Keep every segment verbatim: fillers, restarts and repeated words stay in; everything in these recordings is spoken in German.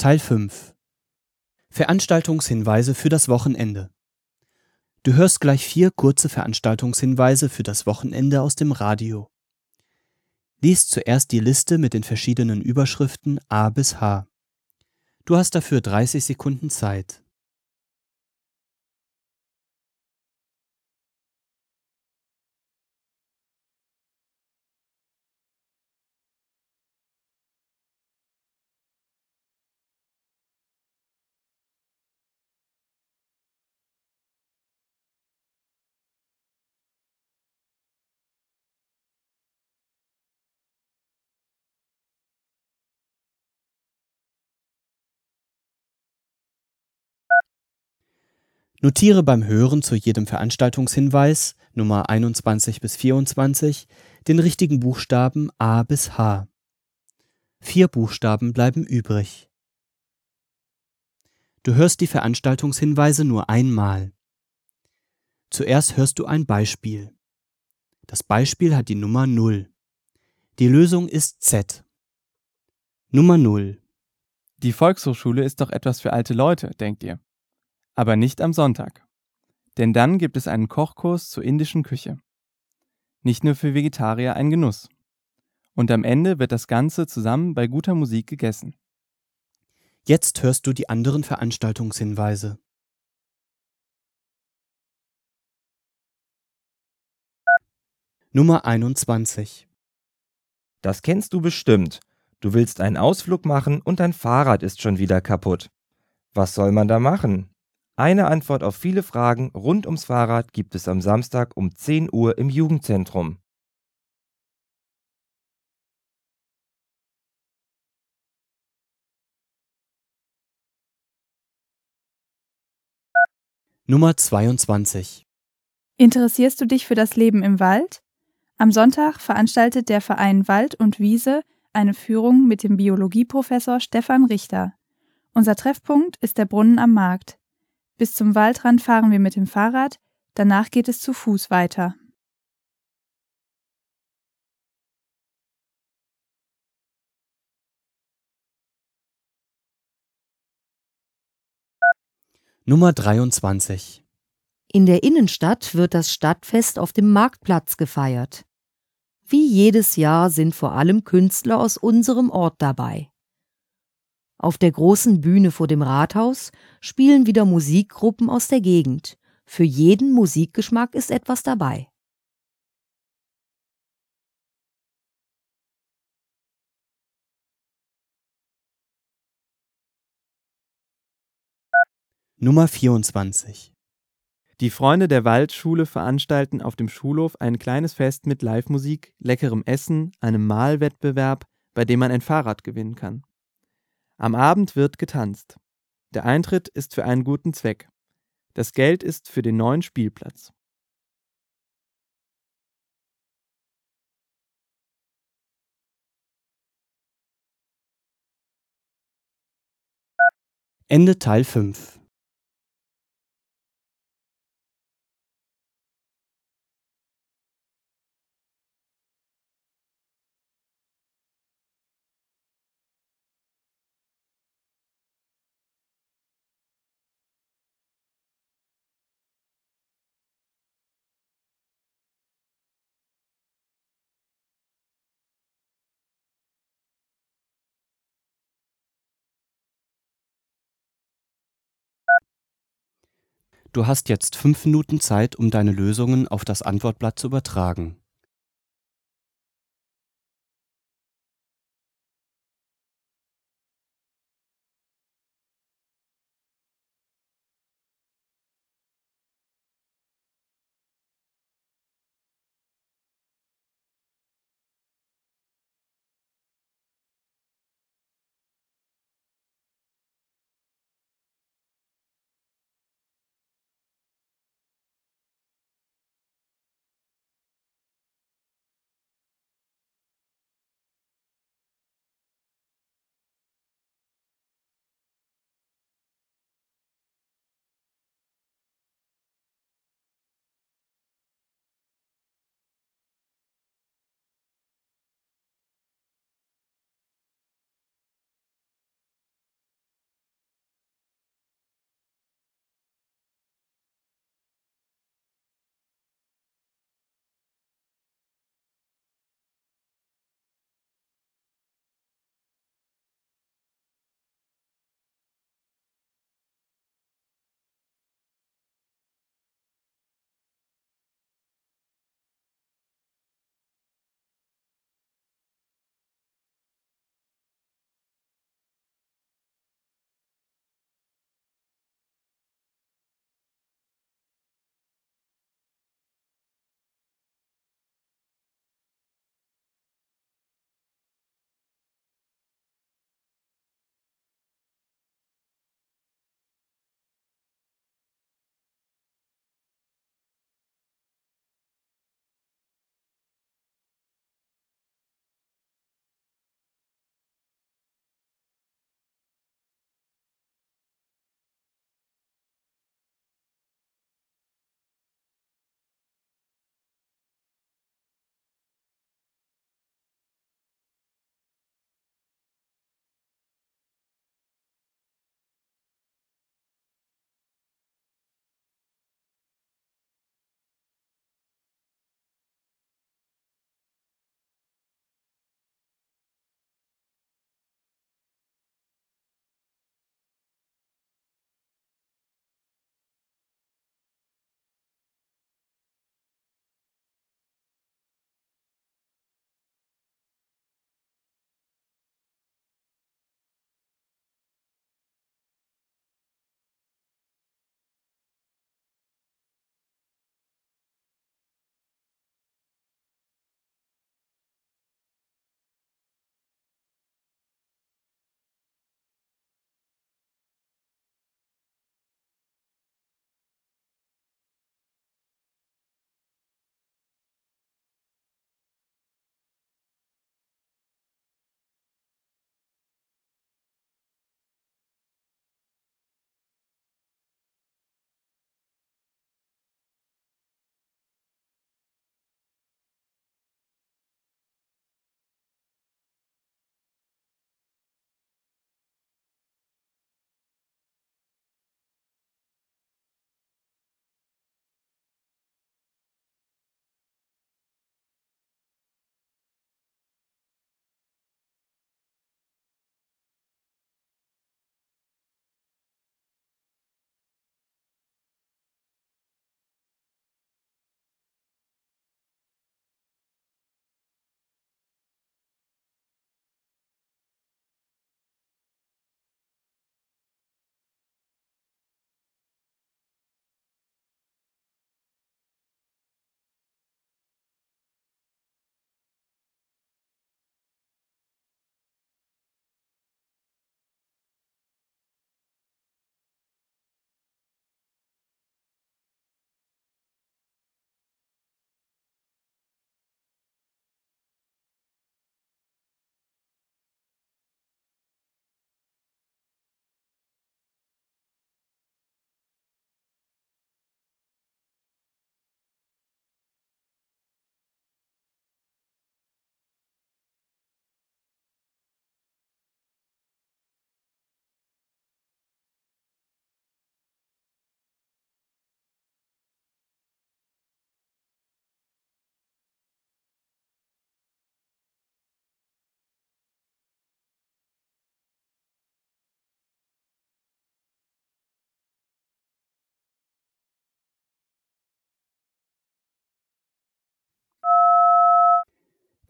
Teil fünf. Veranstaltungshinweise für das Wochenende. Du hörst gleich vier kurze Veranstaltungshinweise für das Wochenende aus dem Radio. Lies zuerst die Liste mit den verschiedenen Überschriften A bis H. Du hast dafür dreißig Sekunden Zeit. Notiere beim Hören zu jedem Veranstaltungshinweis, Nummer einundzwanzig bis vierundzwanzig, den richtigen Buchstaben A bis H. Vier Buchstaben bleiben übrig. Du hörst die Veranstaltungshinweise nur einmal. Zuerst hörst du ein Beispiel. Das Beispiel hat die Nummer null. Die Lösung ist Z. Nummer null. Die Volkshochschule ist doch etwas für alte Leute, denkt ihr. Aber nicht am Sonntag. Denn dann gibt es einen Kochkurs zur indischen Küche. Nicht nur für Vegetarier ein Genuss. Und am Ende wird das Ganze zusammen bei guter Musik gegessen. Jetzt hörst du die anderen Veranstaltungshinweise. Nummer einundzwanzig. Das kennst du bestimmt. Du willst einen Ausflug machen und dein Fahrrad ist schon wieder kaputt. Was soll man da machen? Eine Antwort auf viele Fragen rund ums Fahrrad gibt es am Samstag um zehn Uhr im Jugendzentrum. Nummer zweiundzwanzig. Interessierst du dich für das Leben im Wald? Am Sonntag veranstaltet der Verein Wald und Wiese eine Führung mit dem Biologieprofessor Stefan Richter. Unser Treffpunkt ist der Brunnen am Markt. Bis zum Waldrand fahren wir mit dem Fahrrad, danach geht es zu Fuß weiter. Nummer dreiundzwanzig. In der Innenstadt wird das Stadtfest auf dem Marktplatz gefeiert. Wie jedes Jahr sind vor allem Künstler aus unserem Ort dabei. Auf der großen Bühne vor dem Rathaus spielen wieder Musikgruppen aus der Gegend. Für jeden Musikgeschmack ist etwas dabei. Nummer vierundzwanzig. Die Freunde der Waldschule veranstalten auf dem Schulhof ein kleines Fest mit Live-Musik, leckerem Essen, einem Malwettbewerb, bei dem man ein Fahrrad gewinnen kann. Am Abend wird getanzt. Der Eintritt ist für einen guten Zweck. Das Geld ist für den neuen Spielplatz. Ende Teil fünf. Du hast jetzt fünf Minuten Zeit, um deine Lösungen auf das Antwortblatt zu übertragen.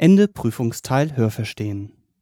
Ende Prüfungsteil Hörverstehen.